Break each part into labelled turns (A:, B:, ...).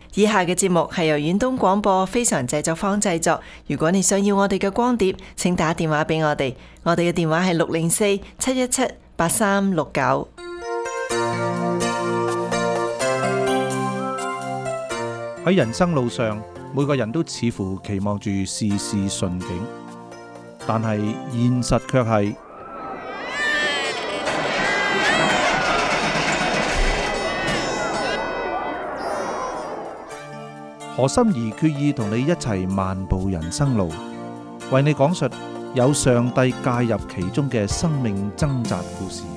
A: 以下嘅節目係由遠東廣播非常製作坊製作。如果你想要我哋嘅光碟，請打電話俾我哋。我哋嘅電話係604-717-8369。
B: 喺人生路上，每個人都似乎期望住事事順境，但係現實卻係何心怡決意同你一齊漫步人生路，為你講述有上帝介入其中嘅生命掙扎故事。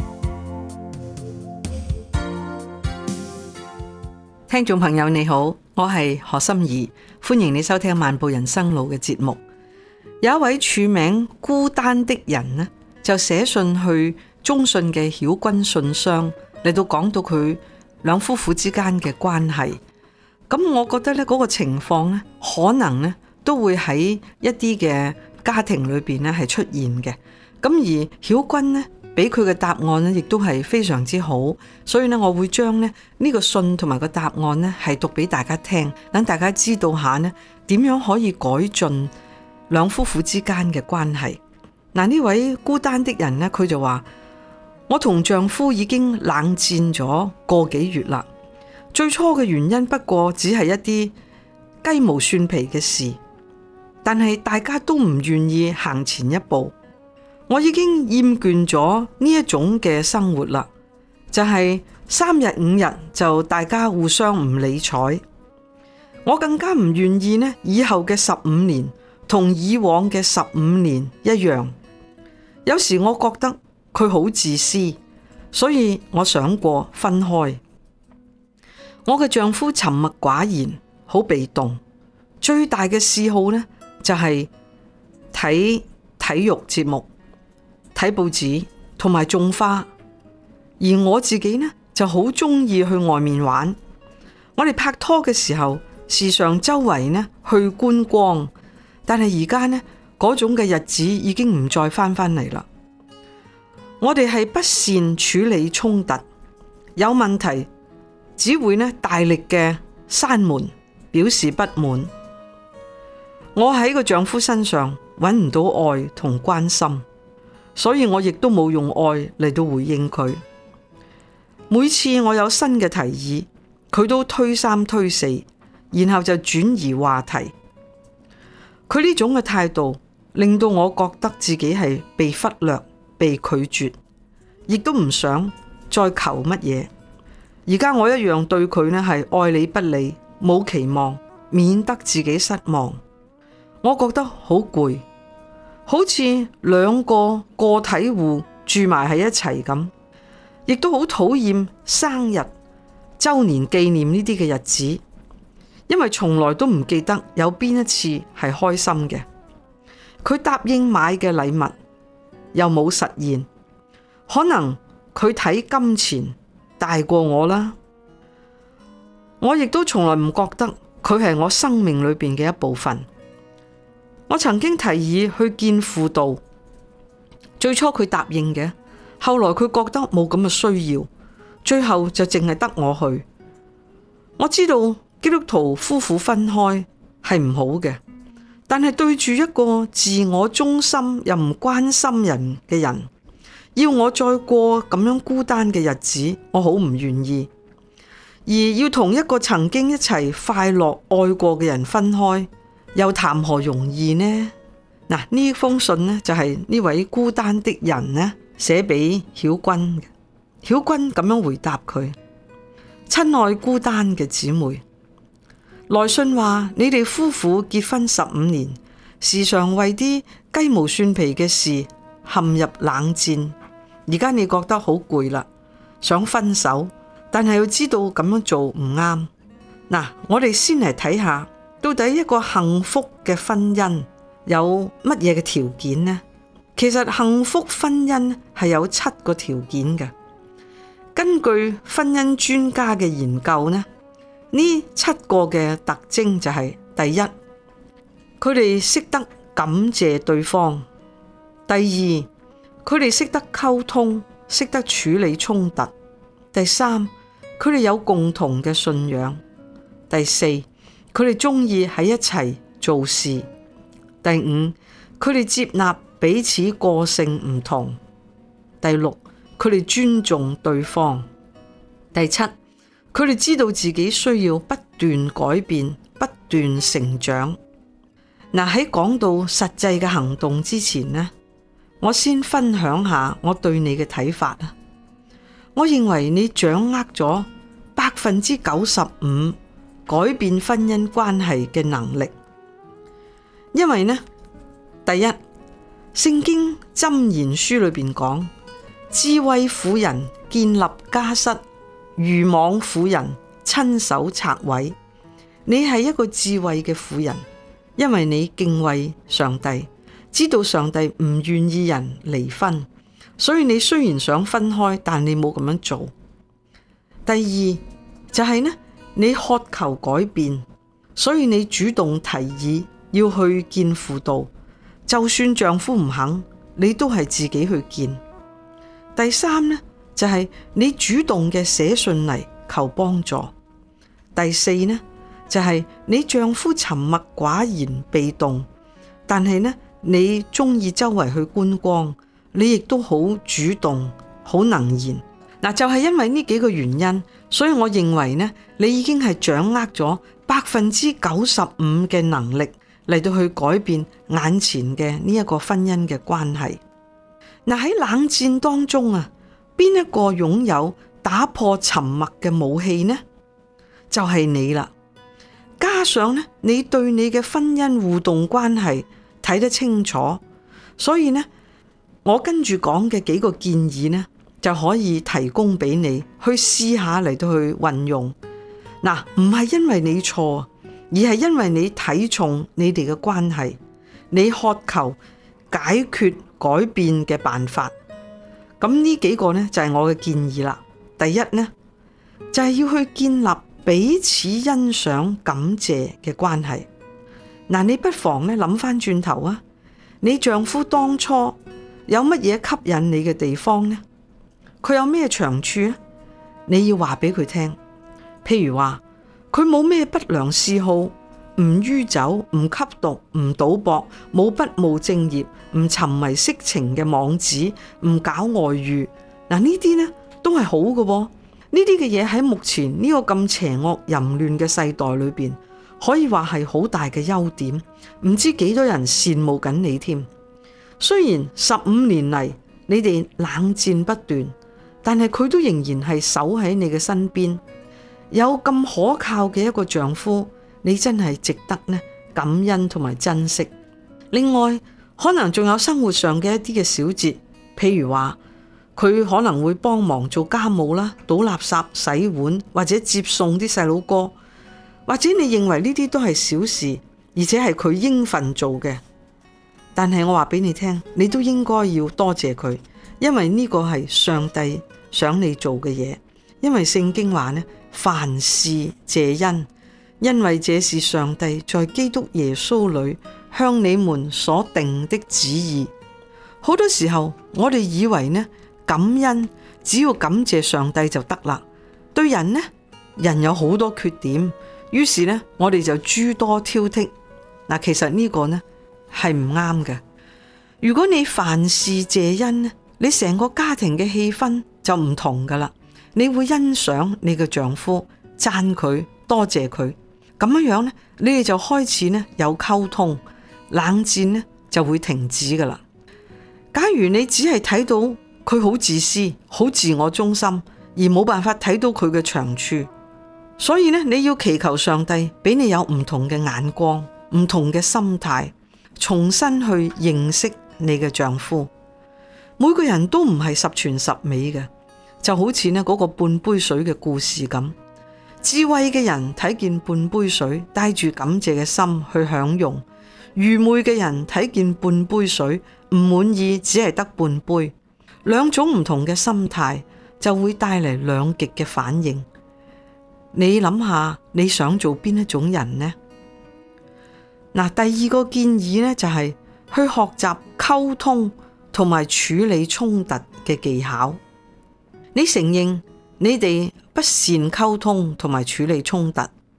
C: 聽眾朋友你好，我係何心怡，歡迎你收聽漫步人生路嘅節目。有一位署名孤單的人呢，就寫信去中信嘅曉君信箱，嚟到講到佢兩夫婦之間嘅關係。咁我覺得呢嗰個情況呢，可能呢都會喺一啲嘅家庭裏邊呢係出現嘅。咁而曉君呢俾佢嘅答案呢，亦都係非常之好，所以呢，我會將呢個信同埋個答案呢係讀俾大家聽，等大家知道下呢點樣可以改進兩夫婦之間嘅關係。嗱，呢位孤單的人呢，佢就話：我同丈夫已經冷戰咗個幾月啦。最初嘅原因不過只係一啲雞毛蒜皮嘅事，但係大家都唔願意行前一步。我已經厭倦咗呢一種嘅生活啦，就係3日5日就大家互相唔理睬。我更加唔願意呢以後嘅15年同以往嘅15年一樣。有時我覺得佢好自私，所以我想過分開。我嘅丈夫沉默寡言，好被動，最大嘅嗜好呢就係睇體育節目、睇報紙同埋種花，而我自己呢就好中意去外面玩。我哋拍拖嘅時候，時常周圍呢去觀光，但係而家呢嗰種嘅日子已經唔再翻嚟啦。我哋係不善處理衝突，有問題只會呢大力嘅閂門，表示不滿。我喺個丈夫身上揾唔到愛同關心，所以我亦都冇用愛嚟到回應佢。每次我有新嘅提議，佢都推三推四，然後就轉移話題。佢呢種嘅態度令到我覺得自己係被忽略、被拒絕，亦都唔想再求乜嘢。而家我一樣對佢呢係愛理不理，冇期望，免得自己失望。我覺得好攰，好似兩個個體戶住埋喺一齊咁，亦都好討厭生日、周年紀念呢啲嘅日子，因為從來都唔記得有邊一次係開心嘅。佢答應買嘅禮物又冇實現，可能佢睇金錢大過我啦。我亦都從來唔覺得佢係我生命裏邊嘅一部分。我曾經提議去見輔導，最初佢答應嘅，後來佢覺得冇咁嘅需要，最後就淨係得我去。我知道基督徒夫婦分開係唔好嘅，但係對住一個自我中心又唔關心人嘅人，要我再過咁樣孤單嘅日子，我好唔願意。而要同一個曾經一齊快樂愛過嘅人分開，又談何容易呢？嗱，呢封信呢就係呢位孤單的人呢寫俾曉君嘅。曉君咁樣回答佢：親愛孤單嘅姊妹，來信話你哋夫婦結婚15年，時常為啲雞毛蒜皮嘅事陷入冷戰，而家你覺得好攰啦，想分手，但係要知道咁樣做唔啱。嗱，我哋先嚟睇下，到底一個幸福嘅婚姻有乜嘢嘅條件呢？其實幸福婚姻係有7個條件嘅。根據婚姻專家嘅研究呢7個嘅特徵就係：第一，佢哋識得感謝對方；第二，佢哋識得溝通，識得處理衝突；第三，佢哋有共同嘅信仰； 第四，佢哋中意喺一齊做事。第五，佢哋接納彼此個性唔同。第六，佢哋尊重對方。第七，佢哋知道自己需要不斷改變、不斷成長。嗱，喺講到實際嘅行動之前呢，我先分享下我對你嘅睇法啊。我認為你掌握咗95%改變婚姻關係嘅能力，因為呢，第一，聖經箴言書裏邊講，智慧婦人建立家室，愚妄婦人親手拆毀。你係一個智慧嘅婦人，因為你敬畏上帝，知道上帝唔願意人離婚，所以你雖然想分開，但你冇咁樣做。第二就係呢，你渴求改變，所以你主動提議要去見輔導，就算丈夫唔肯，你都係自己去見。第三呢，就係你主動嘅寫信嚟求幫助。第四呢，就係你丈夫沉默寡言被動，但係呢，你中意周圍去觀光，你亦都好主動好能言。嗱，就係因為呢幾個原因，所以我認為呢，你已經係掌握咗95%嘅能力嚟到去改變眼前嘅呢一個婚姻嘅關係。嗱，喺冷戰當中啊，邊一個擁有打破沉默嘅武器呢？就係你啦。加上呢，你對你嘅婚姻互動關係睇得清楚，所以呢，我跟住講嘅幾個建議呢，就可以提供俾你去試下嚟到去運用。嗱，唔係因為你錯，而係因為你睇重你哋嘅關係，你渴求解決改變嘅辦法。咁呢幾個呢，就係我嘅建議啦。第一呢，就係要去建立彼此欣賞感謝嘅關係。嗱，你不妨呢諗翻轉頭啊，你丈夫當初有乜嘢吸引你嘅地方呢？佢有咩長處呢？你要話俾佢聽。譬如話佢冇咩不良嗜好，唔酗酒，唔吸毒，唔賭博，冇不務正業，唔沉迷色情嘅網址，唔搞外遇。嗱，呢啲呢都係好嘅喎。呢啲嘅嘢喺目前呢個咁邪惡淫亂嘅世代裏邊，可以話係好大嘅優點，唔知幾多人羨慕緊你添。雖然15年嚟你哋冷戰不斷，但係佢都仍然係守喺你嘅身邊。有咁可靠嘅一個丈夫，你真係值得呢感恩同埋珍惜。另外，可能仲有生活上嘅一啲嘅小節，譬如話佢可能會幫忙做家務啦、倒垃圾、洗碗或者接送啲細佬哥，或者你認為呢啲都係小事，而且係佢應份做嘅。但係我話俾你聽，你都應該要多謝佢，因為呢個係上帝想你做嘅嘢。因為聖經話呢，凡事謝恩，因為這是上帝在基督耶穌裏向你們所定的旨意。好多時候我哋以為呢，感恩只要感謝上帝就得啦。對人呢，人有好多缺點，於是呢，我哋就諸多挑剔。嗱，其實呢個呢係唔啱嘅。如果你凡事謝恩呢，你成個家庭嘅氣氛就唔同噶啦。你會欣賞你嘅丈夫，讚佢，多謝佢，咁樣呢，你哋就開始呢有溝通，冷戰呢就會停止噶啦。假如你只係睇到佢好自私、好自我中心，而冇辦法睇到佢嘅長處，所以呢，你要祈求上帝俾你有唔同嘅眼光、唔同嘅心態，重新去認識你嘅丈夫。每個人都唔係十全十美嘅。就好似呢嗰個半杯水嘅故事咁，智慧嘅人睇見半杯水，帶住感謝嘅心去享用；愚昧嘅人睇見半杯水，唔滿意，只係得半杯。兩種唔同嘅心態就會帶嚟兩極嘅反應。你諗下，你想做邊一種人呢？嗱，第二個建議呢，就係去學習溝通同埋處理衝突嘅技巧。你承認你哋不善溝通同埋處理衝突，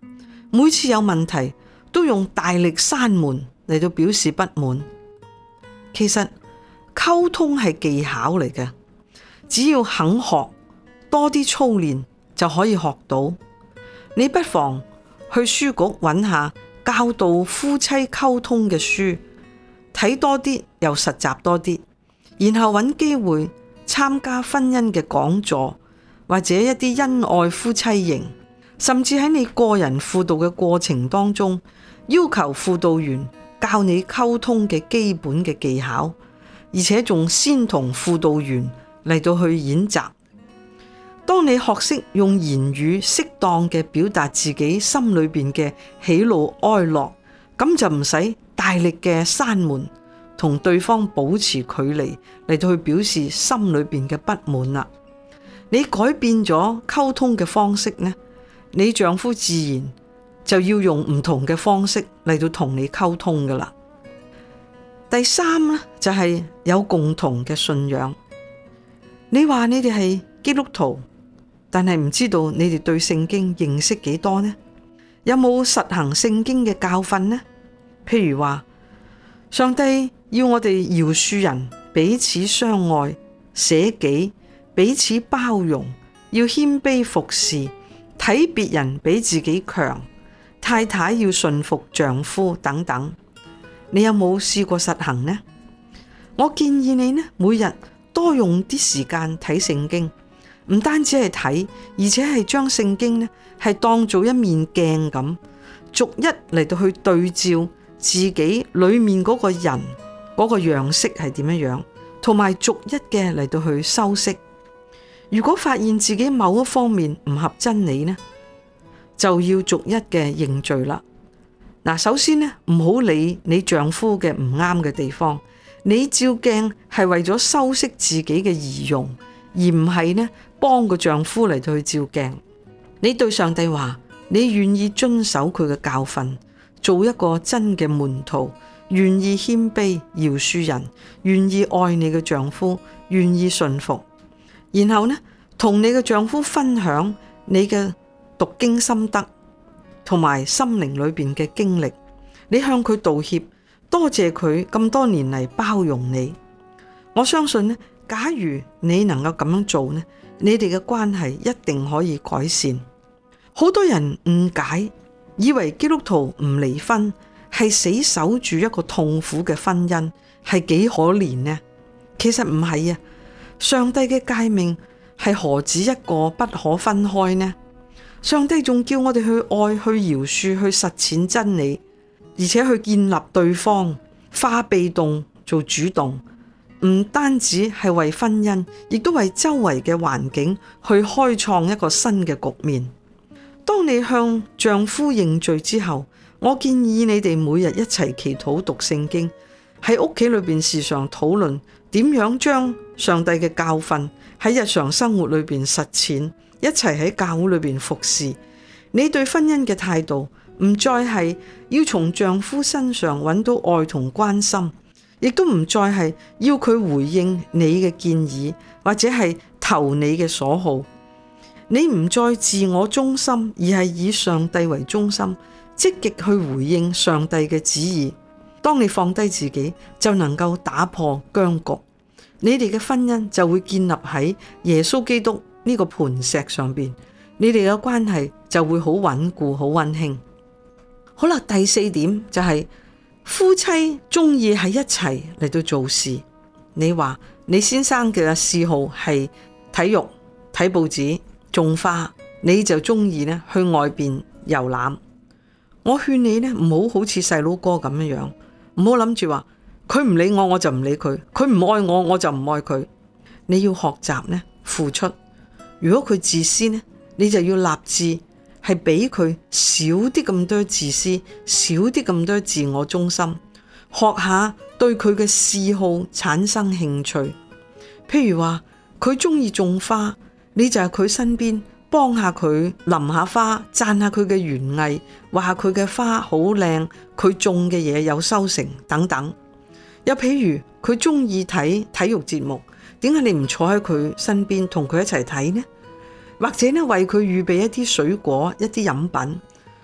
C: 每次有問題都用大力閂門嚟到表示不滿。其實溝通係技巧嚟嘅，只要肯學，多啲操練就可以學到。你不妨去書局揾下教導夫妻溝通嘅書，睇多啲又實習多啲，然後揾機會參加婚姻嘅講座，或者一啲恩愛夫妻營，甚至喺你個人輔導嘅過程當中，要求輔導員教你溝通嘅基本嘅技巧，而且仲先同輔導員嚟到去演習。當你學識用言語適當嘅表達自己心裏邊嘅喜怒哀樂，咁就唔使大力嘅閂門，同對方保持距離嚟到去表示心裏邊嘅不滿啦。你改變咗溝通嘅方式呢，你丈夫自然就要用唔同嘅方式嚟到同你溝通噶啦。第三呢，就係有共同嘅信仰。你話你哋係基督徒，但係唔知道你哋對聖經認識幾多呢？有冇實行聖經嘅教訓呢？譬如話，上帝要我哋饒恕人，彼此相愛，捨己，彼此包容，要謙卑服侍，睇別人比自己強，太太要順服丈夫等等。你有冇試過實行呢？我建議你呢，每日多用啲時間睇聖經。唔單止係睇，而且係將聖經呢係當做一面鏡咁，逐一嚟到去對照自己裏面嗰個人嗰個樣式係點樣，同埋逐一嘅嚟到去修飾。如果發現自己某一方面唔合真理呢，就要逐一嘅認罪啦。嗱，首先呢，唔好理你丈夫嘅唔啱嘅地方，你照鏡係為咗修飾自己嘅儀容，而唔係呢幫個丈夫嚟到去照鏡。你對上帝話，你願意遵守佢嘅教訓，做一個真嘅門徒，願意謙卑饒恕人，願意愛你嘅丈夫，願意順服。然後呢，同你嘅丈夫分享你嘅讀經心得，同埋心靈裏邊嘅經歷。你向佢道歉，多謝佢咁多年嚟包容你。我相信呢，假如你能夠咁樣做呢，你哋嘅關係一定可以改善。好多人誤解，以為基督徒唔離婚係死守住一個痛苦嘅婚姻，係幾可憐呢？其實唔係啊，上帝嘅誡命係何止一個不可分開呢？上帝仲叫我哋去愛、去饒恕、去實踐真理，而且去建立對方，化被動做主動。唔單止係為婚姻，亦都為周圍嘅環境去開創一個新嘅局面。當你向丈夫認罪之後，我建議你哋每日一齊祈禱讀聖經，喺屋企裏邊時常討論點樣將上帝嘅教訓喺日常生活裏邊實踐，一齊喺教會裏邊服侍。你對婚姻嘅態度唔再係要從丈夫身上揾到愛同關心，亦都唔再係要佢回應你嘅建議，或者係投你嘅所好。你唔再自我中心，而係以上帝為中心，積極去回應上帝嘅旨意。當你放低自己，就能夠打破僵局。你哋嘅婚姻就會建立喺耶穌基督呢個磐石上邊，你哋嘅關係就會好穩固、好溫馨。好啦，第四點就係夫妻中意喺一齊嚟到做事。你話你先生嘅嗜好係體育、睇報紙、種花，你就中意呢去外邊遊覽。我勸你呢唔好好似細佬哥咁樣，唔好諗住話佢唔理我，我就唔理佢；佢唔愛我，我就唔愛佢。你要學習呢付出。如果佢自私呢，你就要立志係俾佢少啲咁多自私，少啲咁多自我中心，學下對佢嘅嗜好產生興趣。譬如話佢中意種花，你就喺佢身邊幫下佢淋下花，讚下佢嘅園藝，話佢嘅花好靚，佢種嘅嘢有收成等等。又譬如佢中意睇體育節目，點解你唔坐喺佢身邊同佢一齊睇呢？或者呢，為佢預備一啲水果、一啲飲品，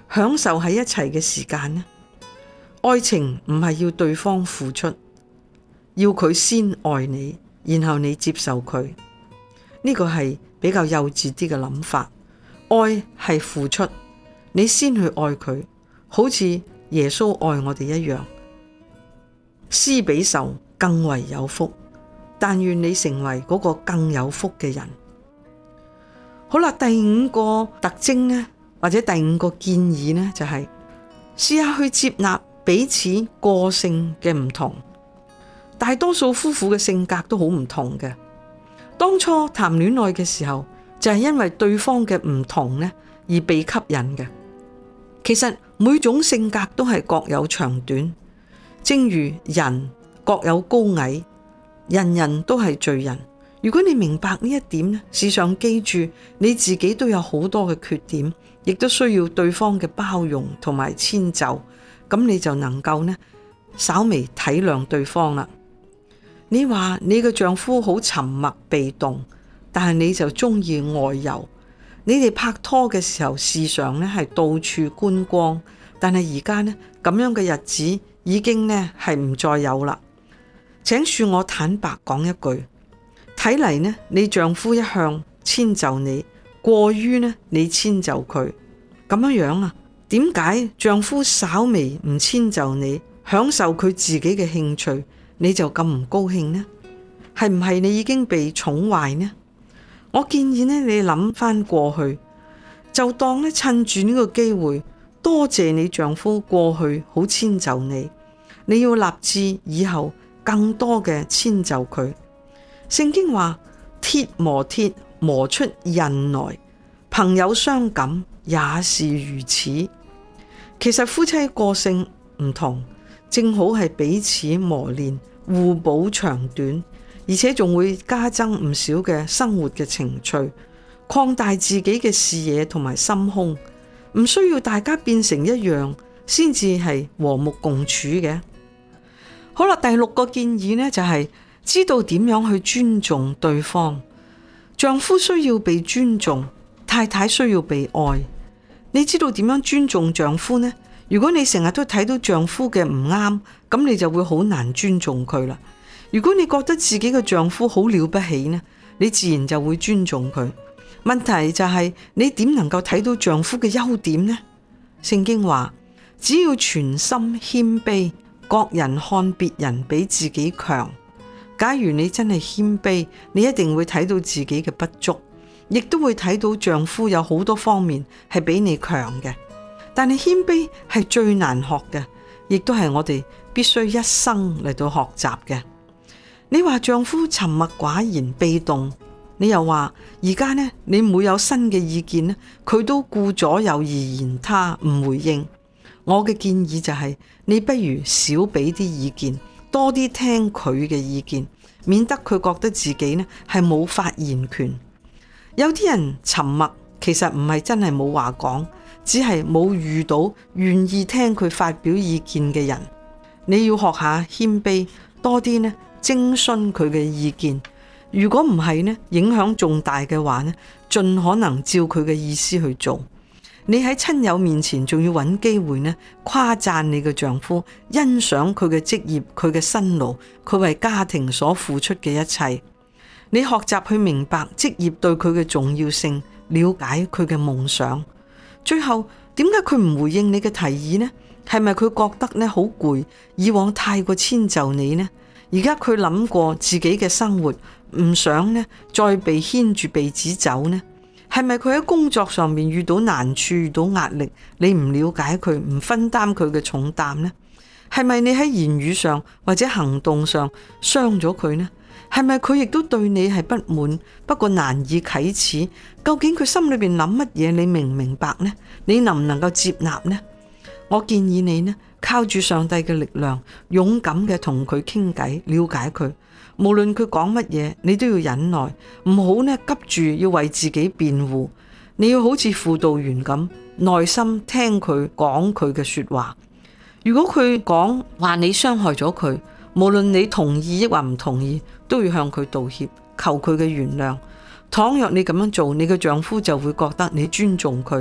C: 享受喺一齊嘅時間呢？愛情唔係要對方付出，要佢先愛你，然後你接受佢。呢個係比較幼稚啲嘅諗法。愛係付出，你先去愛佢，好似耶穌愛我哋一樣。施比受更為有福，但願你成為嗰個更有福嘅人。好啦，第五個特徵呢，或者第五個建議呢，就係試下去接納彼此個性嘅唔同。大多數夫婦嘅性格都好唔同嘅，當初談戀愛嘅時候就係因為對方嘅唔同呢而被吸引嘅。其實每種性格都係各有長短，正如人各有高矮，人人都係罪人。如果你明白呢一點呢，時常記住你自己都有好多嘅缺點，亦都需要對方嘅包容同埋遷就，咁你就能夠呢稍微體諒對方啦。你話你嘅丈夫好沉默被動，但係你就中意外遊。你哋拍拖嘅時候時常呢係到處觀光，但係而家呢咁樣嘅日子已經呢係唔再有啦。請恕我坦白講一句，睇嚟呢你丈夫一向遷就你，過於呢你遷就佢，咁樣啊？點解丈夫稍微唔遷就你，享受佢自己嘅興趣，你就咁唔高興呢？係唔係你已經被寵壞呢？我建議呢，你諗翻過去，就當呢趁住呢個機會，多謝你丈夫過去好遷就你，你要立志以後更多嘅遷就佢。聖經話鐵磨鐵磨出刃來，朋友相感也是如此。其實夫妻個性唔同，正好係彼此磨練，互補長短，而且仲會加增唔少嘅生活嘅情趣，擴大自己嘅視野同埋心胸。唔需要大家變成一樣先至係和睦共處嘅。好啦，第六個建議呢，就係知道點樣去尊重對方。丈夫需要被尊重，太太需要被愛。你知道點樣尊重丈夫呢？如果你成日都睇到丈夫嘅唔啱，咁你就會好難尊重佢啦。如果你覺得自己嘅丈夫好了不起呢，你自然就會尊重佢。問題就係你點能夠睇到丈夫嘅優點呢？聖經話，只要全心謙卑，各人看別人比自己強。假如你真係謙卑，你一定會睇到自己嘅不足，亦都會睇到丈夫有好多方面係比你強嘅。但係謙卑係最難學嘅，亦都係我哋必須一生嚟到學習嘅。你話丈夫沉默寡言被動，你又話而家呢，你每有新嘅意見呢，佢都顧左右而言他，唔回應。我嘅建議就係，你不如少俾啲意見，多啲聽佢嘅意見，免得佢覺得自己呢係冇發言權。有啲人沉默，其實唔係真係冇話講，只係冇遇到願意聽佢發表意見嘅人。你要學下謙卑，多啲呢徵詢佢嘅意見。如果唔係呢，影響重大嘅話呢，盡可能照佢嘅意思去做。你喺親友面前仲要揾機會呢，誇讚你嘅丈夫，欣賞佢嘅職業、佢嘅辛勞、佢為家庭所付出嘅一切。你學習去明白職業對佢嘅重要性，了解佢嘅夢想。最後，點解佢唔回應你嘅提議呢？係咪佢覺得呢好攰，以往太過遷就你呢？而家佢諗過自己嘅生活，唔想呢再被牽住鼻子走呢？係咪佢喺工作上面遇到難處、遇到壓力，你唔了解佢，唔分擔佢嘅重擔呢？係咪你喺言語上或者行動上傷咗佢呢？係咪佢亦都對你係不滿，不過難以啟齒？究竟佢心裏邊諗乜嘢？你明唔明白呢？你能唔能夠接納呢？我建議你呢，靠住上帝嘅力量，勇敢嘅同佢傾偈，了解佢。無論佢講乜嘢，你都要忍耐，唔好呢急住要為自己辯護。你要好似輔導員咁，耐心聽佢講佢嘅說話。如果佢講話你傷害咗佢，無論你同意抑或唔同意，都要向佢道歉，求佢嘅原諒。倘若你咁樣做，你嘅丈夫就會覺得你尊重佢，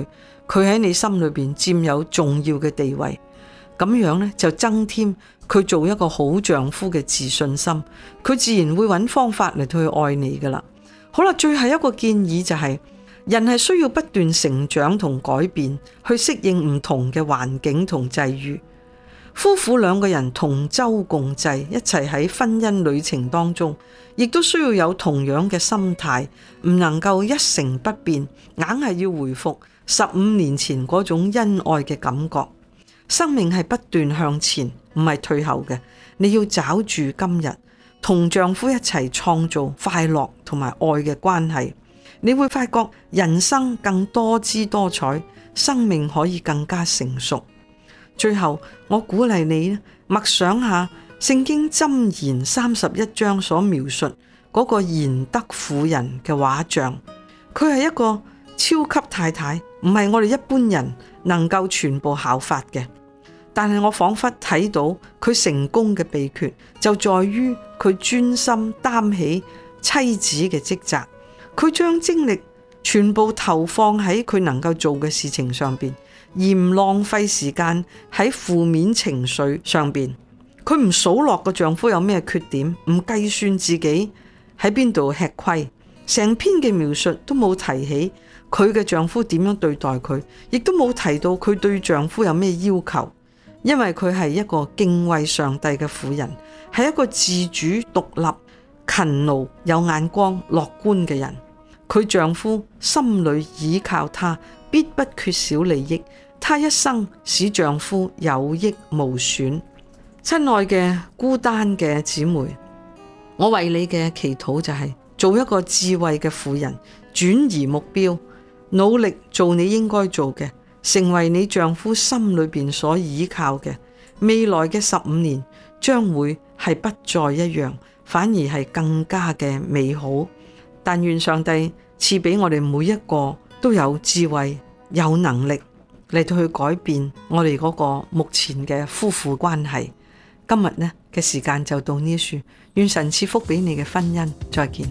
C: 佢喺你心裏邊佔有重要嘅地位，咁樣呢，就增添佢做一個好丈夫嘅自信心，佢自然會揾方法嚟去愛你噶啦。好啦，最後一個建議就係，人係需要不斷成長同改變，去適應唔同嘅環境同際遇。夫婦兩個人同舟共濟，一齊喺婚姻旅程當中，亦都需要有同樣嘅心態，唔能夠一成不變，硬係要回復15年前嗰種恩愛嘅感覺。生命係不斷向前，唔係退後嘅。你要抓住今日，同丈夫一齊創造快樂同埋愛嘅關係，你會發覺人生更多姿多彩，生命可以更加成熟。最後，我鼓勵你默想下聖經箴言31章所描述嗰個賢德婦人嘅畫像。佢係一個超級太太，唔係我哋一般人能夠全部效法嘅。但係我仿佛睇到佢成功嘅秘訣，就在於佢專心擔起妻子嘅職責。佢將精力全部投放喺佢能夠做嘅事情上邊，而唔浪費時間喺負面情緒上邊。佢唔數落個丈夫有咩缺點，唔計算自己喺邊度吃虧，成篇嘅描述都冇提起佢嘅丈夫點樣對待佢，亦都冇提到佢對丈夫有咩要求。因為佢係一個敬畏上帝嘅婦人，係一個自主獨立、勤勞、有眼光、樂觀嘅人。佢丈夫心裏倚靠她，必不缺少利益。她一生使丈夫有益無損。親愛嘅孤單嘅姊妹，我為你嘅祈禱就係做一個智慧嘅婦人，轉移目標，努力做你應該做嘅，成為你丈夫心裏邊所倚靠嘅。未來嘅15年將會係不再一樣，反而係更加嘅美好。但願上帝賜俾我哋每一個都有智慧、有能力嚟到去改變我哋嗰個目前嘅夫婦關係。今日呢嘅時間就到呢處，願神賜福俾你嘅婚姻。再見。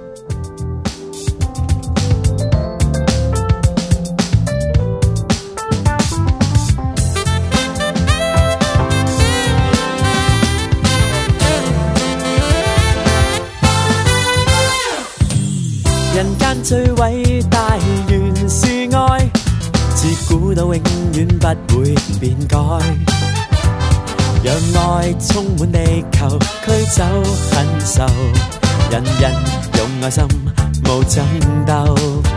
D: 人間最偉大原是愛，自古到永遠不會變改。讓愛充滿地球，驅走恨愁，人人用愛心無爭鬥。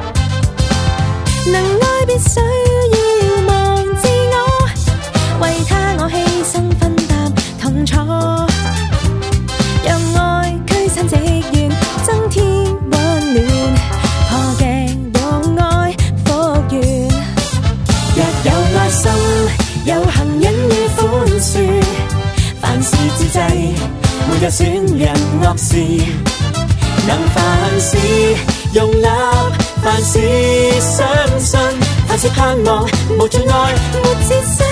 E: 能愛必須要忘自我，為他我犧牲分擔痛楚，讓愛驅散積怨，增添溫暖，破鏡用愛復原。若有愛心，有恒忍與寬恕，凡事自制，沒有損人惡事，能凡事容納，凡事相信，凡事盼望，無盡愛，沒節制。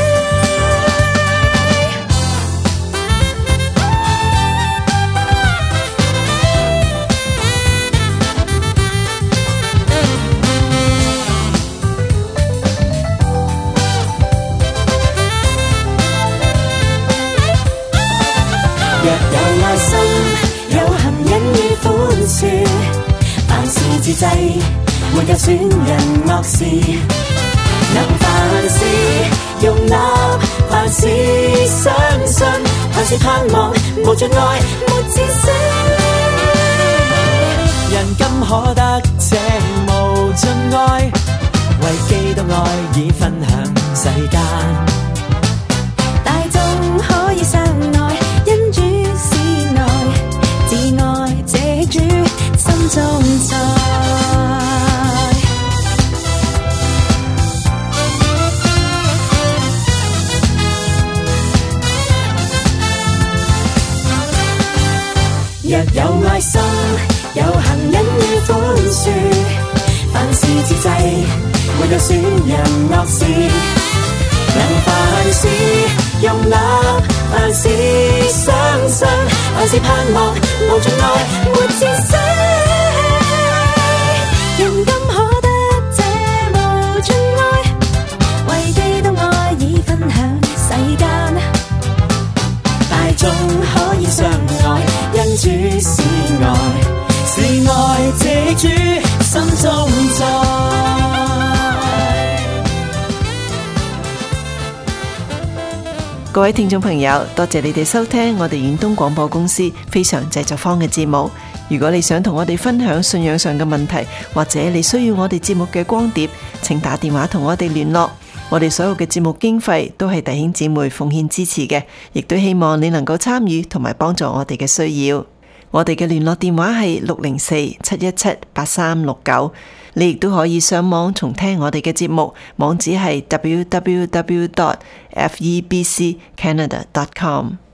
E: 若有愛心，有恒忍與寬恕，凡事自制，沒有損人惡事，能凡事容納，凡事相信，凡事盼望，無盡愛，沒止息。
D: 人今可得這無盡愛，為基督愛已分享世間。
E: 大眾可以相愛，因主是愛，自愛這主心中在。若有愛心，有恒忍與寬恕，凡事自制，沒有損人惡事，能凡事容納，凡事相信，凡事盼望，無盡愛，沒止息。人今可得這無盡愛，
A: 各位聽眾朋友，多謝你哋收聽我哋遠東廣播公司非常製作坊嘅節目。如果你想同我哋分享信仰上嘅問題，或者你需要我哋節目嘅光碟，請打電話同我哋聯絡。我哋所有嘅節目經費都係弟兄姊妹奉獻支持嘅，亦都希望你能夠參與同埋幫助我哋嘅需要。我哋嘅聯絡電話係604-717-8369。你亦都可以上網重聽我哋嘅節目，網址係www.febccanada.com。